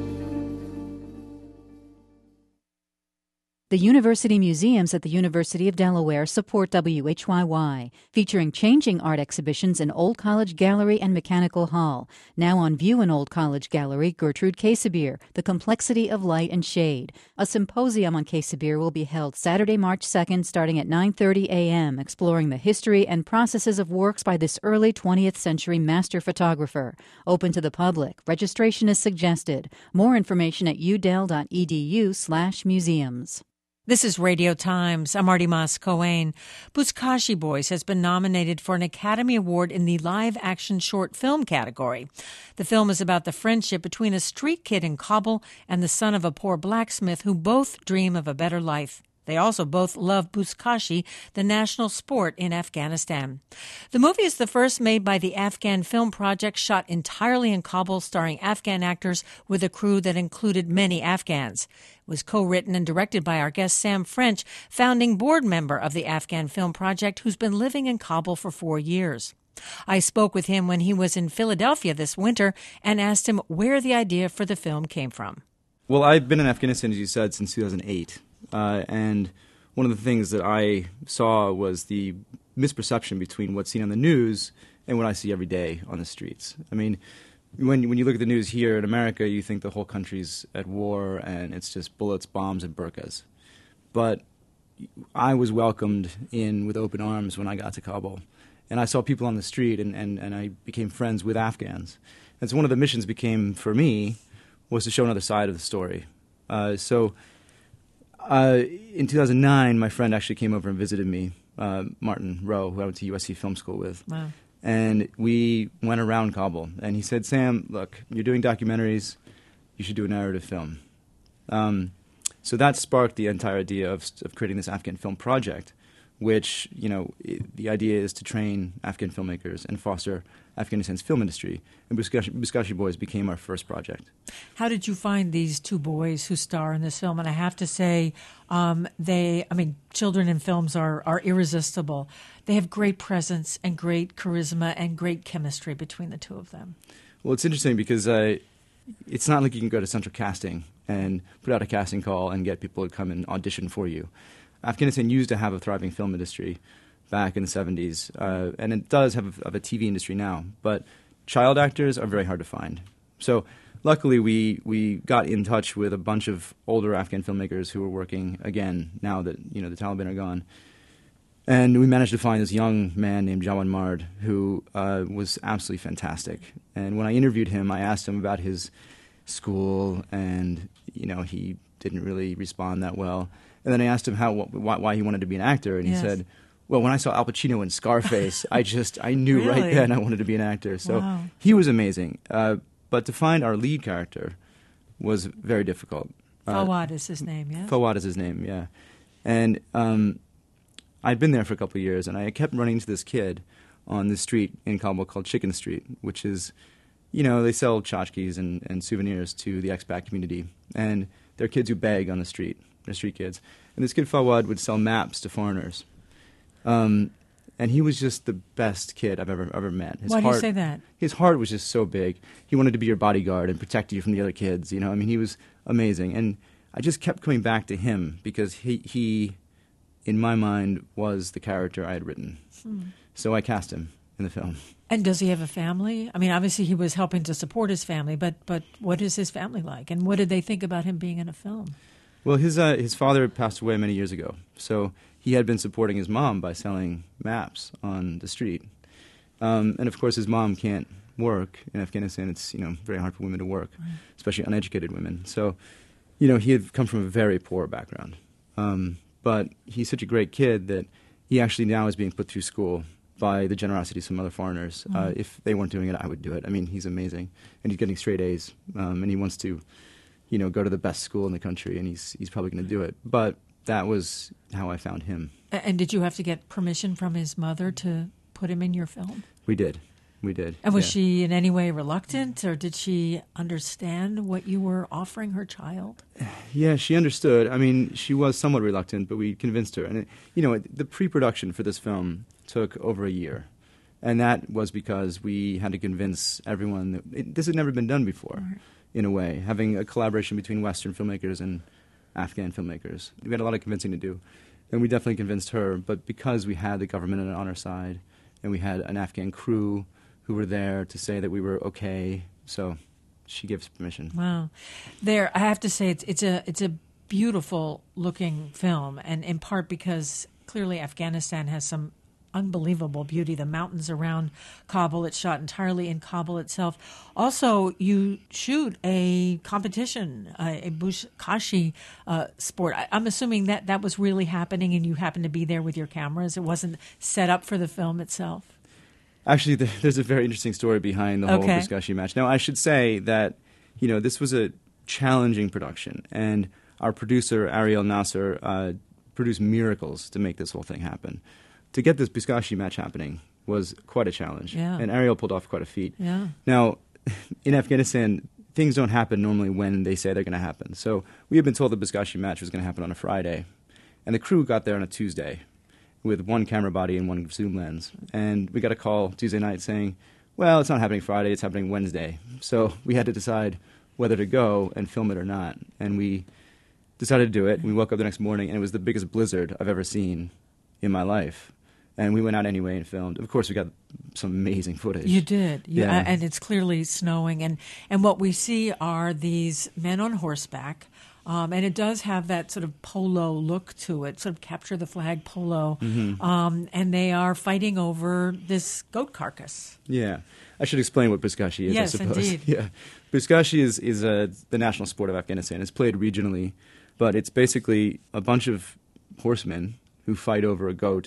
The University Museums at the University of Delaware support W H Y Y, featuring changing art exhibitions in Old College Gallery and Mechanical Hall. Now on view in Old College Gallery, Gertrude Casebier, The Complexity of Light and Shade. A symposium on Casebier will be held Saturday, March second, starting at nine thirty a.m., exploring the history and processes of works by this early twentieth century master photographer. Open to the public. Registration is suggested. More information at udel.edu slash museums. This is Radio Times. I'm Marty Mas-Cohen. Buzkashi Boys has been nominated for an Academy Award in the live-action short film category. The film is about the friendship between a street kid in Kabul and the son of a poor blacksmith who both dream of a better life. They also both love Buzkashi, the national sport in Afghanistan. The movie is the first made by the Afghan Film Project, shot entirely in Kabul, starring Afghan actors with a crew that included many Afghans. It was co-written and directed by our guest Sam French, founding board member of the Afghan Film Project, who's been living in Kabul for four years. I spoke with him when he was in Philadelphia this winter and asked him where the idea for the film came from. Well, I've been in Afghanistan, as you said, since two thousand eight. Uh, and one of the things that I saw was the misperception between what's seen on the news and what I see every day on the streets. I mean, when when you look at the news here in America, you think the whole country's at war and it's just bullets, bombs, and burqas. But I was welcomed in with open arms when I got to Kabul. And I saw people on the street, and, and, and I became friends with Afghans. And so one of the missions became, for me, was to show another side of the story. Uh, so... Uh, in two thousand nine, my friend actually came over and visited me, uh, Martin Rowe, who I went to U S C Film School with. Wow. And we went around Kabul. And he said, Sam, look, you're doing documentaries. You should do a narrative film. Um, so that sparked the entire idea of, of creating this Afghan Film Project, which, you know, it, the idea is to train Afghan filmmakers and foster Afghanistan's film industry. And Buzkashi, Buzkashi Boys became our first project. How did you find these two boys who star in this film? And I have to say, um, they, I mean, children in films are, are irresistible. They have great presence and great charisma and great chemistry between the two of them. Well, it's interesting because uh, it's not like you can go to central casting and put out a casting call and get people to come and audition for you. Afghanistan used to have a thriving film industry back in the seventies, uh, and it does have a, have a T V industry now, but child actors are very hard to find. So luckily we we got in touch with a bunch of older Afghan filmmakers who were working again now that, you know, the Taliban are gone. And we managed to find this young man named Jawan Mard who uh, was absolutely fantastic. And when I interviewed him, I asked him about his school, and, you know, he didn't really respond that well. And then I asked him how why, why he wanted to be an actor, and he yes. said, well, when I saw Al Pacino in Scarface, I just, I knew really? right then I wanted to be an actor. So wow. he was amazing. Uh, but to find our lead character was very difficult. Uh, Fawad is his name, yes? Fawad is his name, yeah. And um, I'd been there for a couple of years, and I kept running into this kid on the street in Kabul called Chicken Street, which is, you know, they sell tchotchkes and, and souvenirs to the expat community. And they're kids who beg on the street. They're street kids. And this kid Fawad would sell maps to foreigners. Um, and he was just the best kid I've ever ever met. His Why do heart, you say that? His heart was just so big. He wanted to be your bodyguard and protect you from the other kids. You know, I mean, he was amazing. And I just kept coming back to him because he, he in my mind, was the character I had written. Hmm. So I cast him in the film. And does he have a family? I mean, obviously he was helping to support his family, but but what is his family like? And what did they think about him being in a film? Well, his uh, his father passed away many years ago, so he had been supporting his mom by selling maps on the street. Um, and of course, his mom can't work in Afghanistan. It's, you know, very hard for women to work, right. especially uneducated women. So, you know, he had come from a very poor background. Um, but he's such a great kid that he actually now is being put through school by the generosity of some other foreigners. Mm. Uh, if they weren't doing it, I would do it. I mean, he's amazing, and he's getting straight A's, um, and he wants to, you know, go to the best school in the country, and he's he's probably going to do it. But that was how I found him. And did you have to get permission from his mother to put him in your film? We did. We did. And was yeah. she in any way reluctant, or did she understand what you were offering her child? Yeah, she understood. I mean, she was somewhat reluctant, but we convinced her. And, it, you know, the pre-production for this film took over a year. And that was because we had to convince everyone that it, this had never been done before, right. in a way, having a collaboration between Western filmmakers and Afghan filmmakers. We had a lot of convincing to do. And we definitely convinced her. But because we had the government on our side, and we had an Afghan crew who were there to say that we were okay, so she gives permission. Wow, there I have to say it's it's a it's a beautiful looking film, and in part because clearly Afghanistan has some unbelievable beauty. The mountains around Kabul, it's shot entirely in Kabul itself. Also, you shoot a competition, uh, a Buzkashi uh, sport. I, I'm assuming that that was really happening, and you happened to be there with your cameras. It wasn't set up for the film itself. Actually, there's a very interesting story behind the whole okay. Buzkashi match. Now, I should say that, you know, this was a challenging production, and our producer, Ariel Nasser, uh, produced miracles to make this whole thing happen. To get this Buzkashi match happening was quite a challenge, yeah. and Ariel pulled off quite a feat. Yeah. Now, in Afghanistan, things don't happen normally when they say they're going to happen. So we had been told the Buzkashi match was going to happen on a Friday, and the crew got there on a Tuesday with one camera body and one zoom lens. And we got a call Tuesday night saying, well, it's not happening Friday, it's happening Wednesday. So we had to decide whether to go and film it or not. And we decided to do it. We woke up the next morning, and it was the biggest blizzard I've ever seen in my life. And we went out anyway and filmed. Of course, we got some amazing footage. You did. You, yeah. uh, and it's clearly snowing. And, and what we see are these men on horseback. Um, and it does have that sort of polo look to it, sort of capture the flag polo. Mm-hmm. Um, and they are fighting over this goat carcass. Yeah. I should explain what Buzkashi is, yes, I suppose. Indeed. Yeah. Buzkashi is, is uh, the national sport of Afghanistan. It's played regionally, but it's basically a bunch of horsemen who fight over a goat,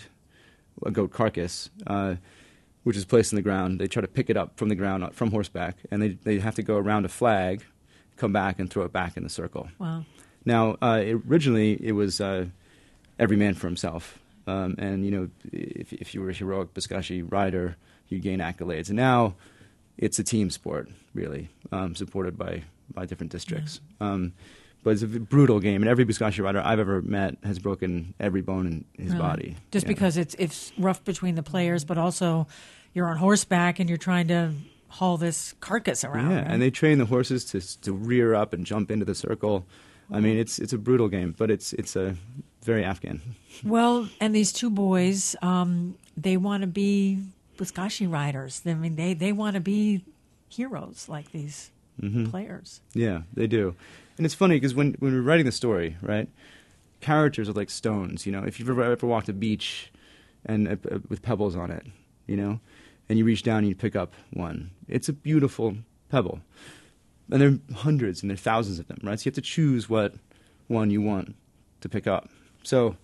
a goat carcass, uh, which is placed in the ground. They try to pick it up from the ground, from horseback, and they, they have to go around a flag, come back and throw it back in the circle. Wow. Now, uh, it, originally, it was uh, every man for himself. Um, and, you know, if, if you were a heroic Buzkashi rider, you'd gain accolades. And now it's a team sport, really, um, supported by, by different districts. Yeah. Um, but it's a brutal game, and every Buzkashi rider I've ever met has broken every bone in his really? body. Just yeah. because it's, it's rough between the players, but also you're on horseback and you're trying to haul this carcass around. Yeah, right? and they train the horses to to rear up and jump into the circle. I mean, it's it's a brutal game, but it's it's a very Afghan. Well, and these two boys, um, they want to be Buzkashi riders. I mean, they, they want to be heroes like these mm-hmm. players. Yeah, they do. And it's funny because when when we're writing the story, right, characters are like stones. You know, if you've ever, ever walked a beach and uh, uh, with pebbles on it, you know, and you reach down and you pick up one, it's a beautiful pebble. And there are hundreds and there are thousands of them, right? So you have to choose what one you want to pick up. So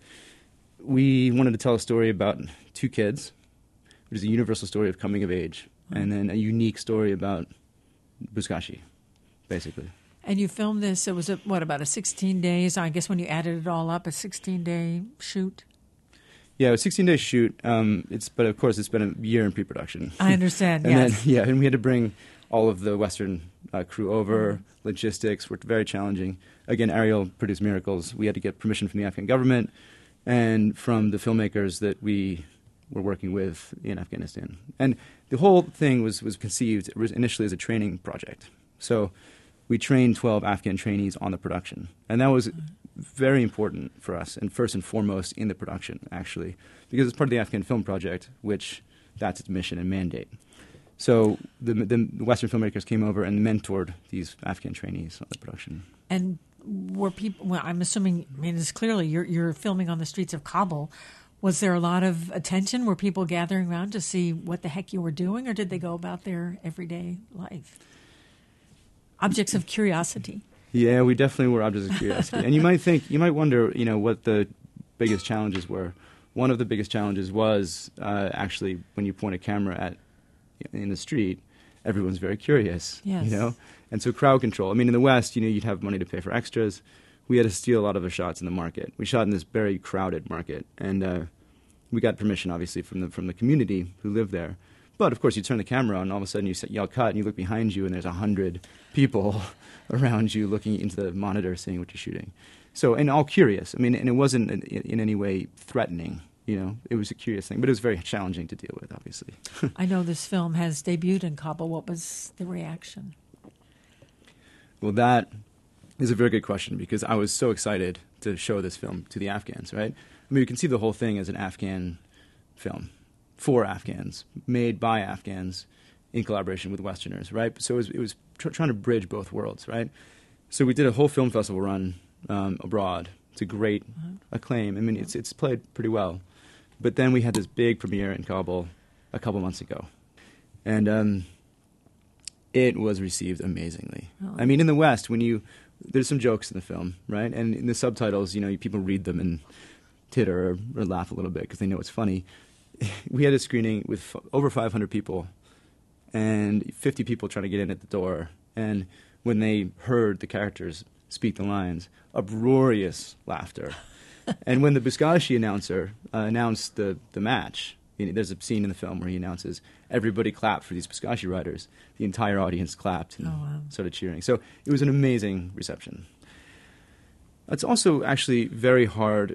we wanted to tell a story about two kids, which is a universal story of coming of age, mm-hmm. and then a unique story about Buzkashi, basically. And you filmed this, it was, a, what, about a sixteen days, I guess when you added it all up, a sixteen-day shoot? Yeah, it was a sixteen-day shoot, um, It's but of course it's been a year in pre-production. I understand, and yes. Then, yeah, and we had to bring all of the Western uh, crew over, mm-hmm. logistics were very challenging. Again, Ariel produced miracles. We had to get permission from the Afghan government and from the filmmakers that we were working with in Afghanistan. And the whole thing was, was conceived initially as a training project. So we trained twelve Afghan trainees on the production. And that was very important for us, and first and foremost in the production, actually, because it's part of the Afghan Film Project, which that's its mission and mandate. So the, the Western filmmakers came over and mentored these Afghan trainees on the production. And were people, well, I'm assuming, I mean, it's clearly you're, you're filming on the streets of Kabul. Was there a lot of attention? Were people gathering around to see what the heck you were doing, or did they go about their everyday life? Objects of curiosity. Yeah, we definitely were objects of curiosity. And you might think, you might wonder, you know, what the biggest challenges were. One of the biggest challenges was uh, actually when you point a camera at in the street, everyone's very curious, yes. you know? And so crowd control. I mean, in the West, you know, you'd have money to pay for extras. we had to steal a lot of the shots in the market. We shot in this very crowded market, and uh, we got permission, obviously, from the from the community who lived there. But, of course, you turn the camera on, and all of a sudden you yell cut, and you look behind you, and there's a hundred people around you looking into the monitor, seeing what you're shooting. So, and all curious. I mean, and it wasn't in, in any way threatening. You know, it was a curious thing, but it was very challenging to deal with, obviously. I know this film has debuted in Kabul. What was the reaction? Well, that is a very good question, because I was so excited to show this film to the Afghans, right? I mean, you can see the whole thing as an Afghan film. For Afghans, made by Afghans in collaboration with Westerners, right? So it was, it was tr- trying to bridge both worlds, right? So we did a whole film festival run um, abroad to great uh-huh. acclaim. I mean, it's it's played pretty well. But then we had this big premiere in Kabul a couple months ago. And um, it was received amazingly. Oh. I mean, in the West, when you, there's some jokes in the film, right? And in the subtitles, you know, people read them and titter or, or laugh a little bit because they know it's funny. We had a screening with f- over five hundred people and fifty people trying to get in at the door. And when they heard the characters speak the lines, uproarious laughter. And when the Buzkashi announcer uh, announced the, the match, you know, there's a scene in the film where he announces, everybody clapped for these Buzkashi riders. The entire audience clapped and oh, wow. started cheering. So it was an amazing reception. It's also actually very hard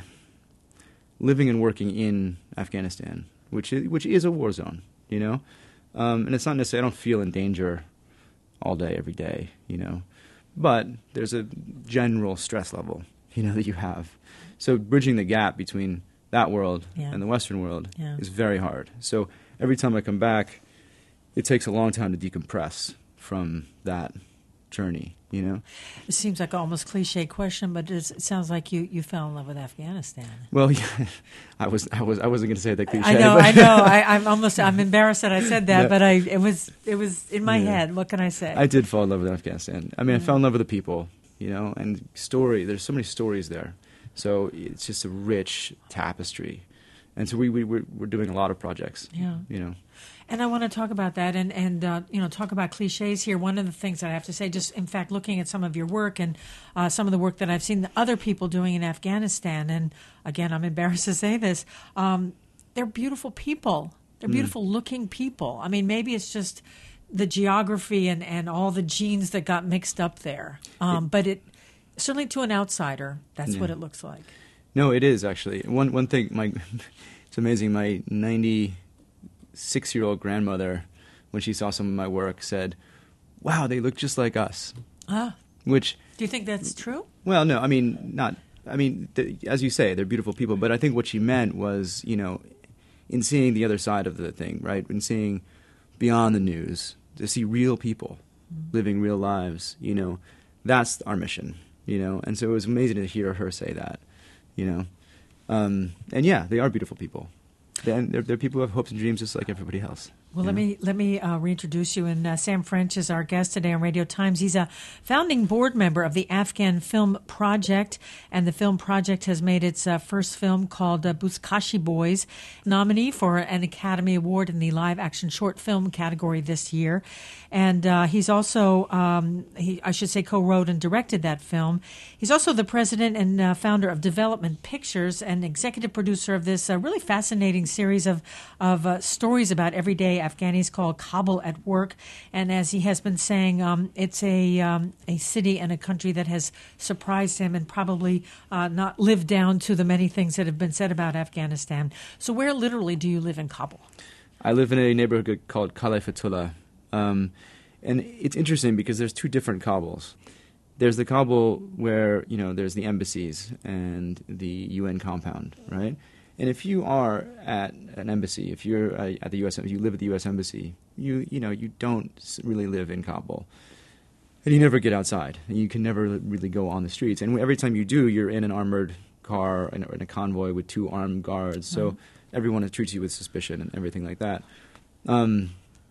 living and working in Afghanistan, which is, which is a war zone, you know? Um, and it's not necessarily, I don't feel in danger all day, every day, you know? But there's a general stress level, you know, that you have. So bridging the gap between that world yeah. and the Western world yeah. is very hard. So every time I come back, it takes a long time to decompress from that journey, you know? It seems like an almost cliche question, but it sounds like you, you fell in love with Afghanistan. Well, yeah, I was I was I wasn't going to say that cliche. I know, I know. I, I'm almost I'm embarrassed that I said that, no. but I it was it was in my yeah. head. What can I say? I did fall in love with Afghanistan. I mean, yeah. I fell in love with the people, you know, and story. There's so many stories there, so it's just a rich tapestry. And so we we we're, we're doing a lot of projects. Yeah, you know. And I want to talk about that and, and uh, you know, talk about cliches here. One of the things that I have to say, just in fact, looking at some of your work and uh, some of the work that I've seen the other people doing in Afghanistan, and again, I'm embarrassed to say this, um, they're beautiful people. They're beautiful mm. looking people. I mean, maybe it's just the geography and, and all the genes that got mixed up there. Um, it, but it certainly to an outsider, that's yeah. what it looks like. No, it is actually. One one thing, my it's amazing, my ninety... six-year-old grandmother, when she saw some of my work, said, wow, they look just like us. Ah. Which... Do you think that's true? Well, no, I mean, not... I mean, th- as you say, they're beautiful people, but I think what she meant was, you know, in seeing the other side of the thing, right, in seeing beyond the news, to see real people mm-hmm. living real lives, you know, that's our mission, you know, and so it was amazing to hear her say that, you know. Um, and yeah, they are beautiful people. Then they're, they're people who have hopes and dreams just like everybody else. Well, let me let me uh, reintroduce you. And uh, Sam French is our guest today on Radio Times. He's a founding board member of the Afghan Film Project, and the Film Project has made its uh, first film called uh, Buzkashi Boys, nominee for an Academy Award in the live action short film category this year. And uh, he's also, um, he, I should say, co-wrote and directed that film. He's also the president and uh, founder of Development Pictures and executive producer of this uh, really fascinating series of of uh, stories about everyday Afghanis called Kabul at Work. And as he has been saying, um, it's a um, a city and a country that has surprised him and probably uh, not lived down to the many things that have been said about Afghanistan. So where literally do you live in Kabul? I live in a neighborhood called Kale Fatullah. Um, and it's interesting because there's two different Kabuls. There's the Kabul where, you know, there's the embassies and the U N compound, right? And if you are at an embassy, if you're uh, at the U S, if you live at the U S embassy, you you know you don't really live in Kabul, and you never get outside, and you can never really go on the streets. And every time you do, you're in an armored car and in a convoy with two armed guards. So mm-hmm. everyone treats you with suspicion and everything like that. Um,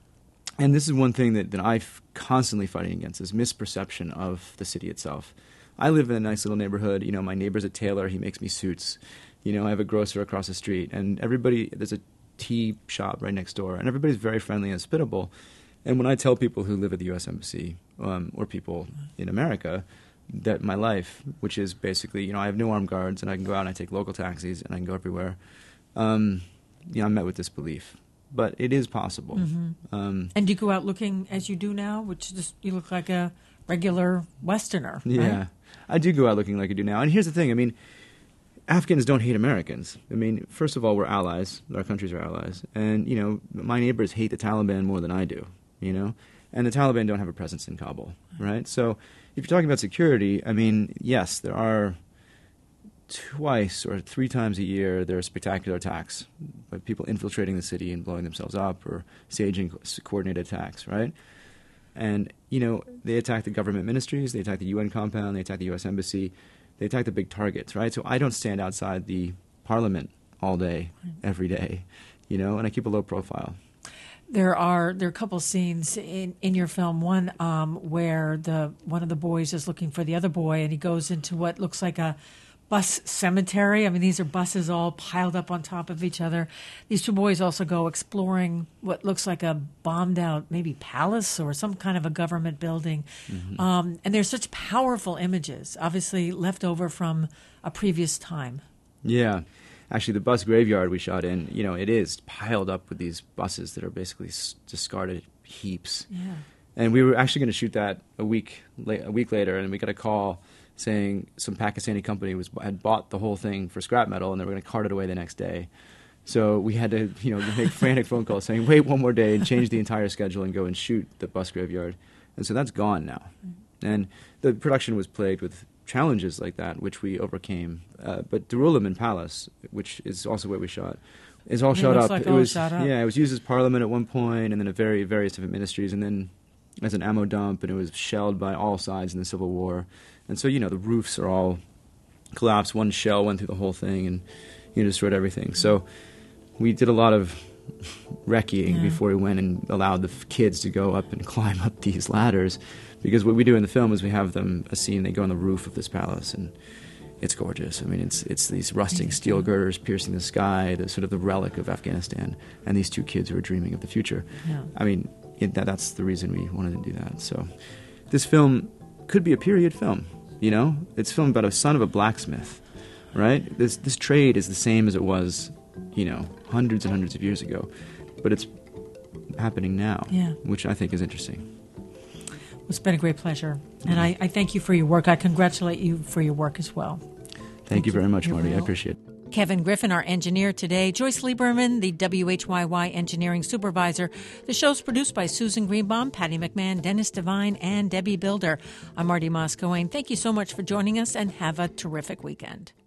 and this is one thing that, that I'm constantly fighting against, is misperception of the city itself. I live in a nice little neighborhood. You know, my neighbor's a tailor. He makes me suits. You know, I have a grocer across the street, and everybody, there's a tea shop right next door, and everybody's very friendly and hospitable. And when I tell people who live at the U S embassy, um, or people in America, that my life, which is basically, you know, I have no armed guards and I can go out and I take local taxis and I can go everywhere. Um, you know, I'm met with disbelief, but it is possible. Mm-hmm. Um, and do you go out looking as you do now, which just you look like a regular Westerner? Yeah, right? I do go out looking like I do now. And here's the thing: I mean, Afghans don't hate Americans. I mean, first of all, we're allies. Our countries are allies, and you know, my neighbors hate the Taliban more than I do. You know, and the Taliban don't have a presence in Kabul, right? So, if you're talking about security, I mean, yes, there are twice or three times a year there are spectacular attacks by people infiltrating the city and blowing themselves up or staging coordinated attacks, right? And, you know, they attack the government ministries, they attack the U N compound, they attack the U S embassy, they attack the big targets, right? So I don't stand outside the parliament all day, every day, you know, and I keep a low profile. There are there are a couple scenes in, in your film. One um, where the one of the boys is looking for the other boy, and he goes into what looks like a bus cemetery. I mean, these are buses all piled up on top of each other. These two boys also go exploring what looks like a bombed-out maybe palace or some kind of a government building. Mm-hmm. Um, and there's such powerful images, obviously left over from a previous time. Yeah. Actually, the bus graveyard we shot in, you know, it is piled up with these buses that are basically s- discarded heaps. Yeah. And we were actually going to shoot that a week la- a week later, and we got a call saying some Pakistani company was had bought the whole thing for scrap metal, and they were going to cart it away the next day. So we had to, you know, make frantic phone calls saying, wait one more day and change the entire schedule and go and shoot the bus graveyard. And so that's gone now. And the production was plagued with challenges like that, which we overcame. Uh, but Darulaman Palace, which is also where we shot, is all it shot looks up. Like it all was shot up. Yeah, it was used as parliament at one point, and then at very various different ministries, and then as an ammo dump, and it was shelled by all sides in the Civil War. And so, you know, the roofs are all collapsed. One shell went through the whole thing and, you know, destroyed everything. So we did a lot of recceing yeah. before we went and allowed the f- kids to go up and climb up these ladders. Because what we do in the film is we have them a scene, they go on the roof of this palace, and it's gorgeous. I mean, it's it's these rusting steel girders piercing the sky, the sort of the relic of Afghanistan, and these two kids who are dreaming of the future. Yeah. I mean, it, that, that's the reason we wanted to do that. So this film could be a period film, you know? It's a film about a son of a blacksmith, right? This this trade is the same as it was, you know, hundreds and hundreds of years ago, but it's happening now, yeah. which I think is interesting. It's been a great pleasure, and I, I thank you for your work. I congratulate you for your work as well. Thank, thank you very much, You're Marty. well. I appreciate it. Kevin Griffin, our engineer today. Joyce Lieberman, the W H Y Y engineering supervisor. The show's produced by Susan Greenbaum, Patty McMahon, Dennis Devine, and Debbie Builder. I'm Marty Moscoe. Thank you so much for joining us, and have a terrific weekend.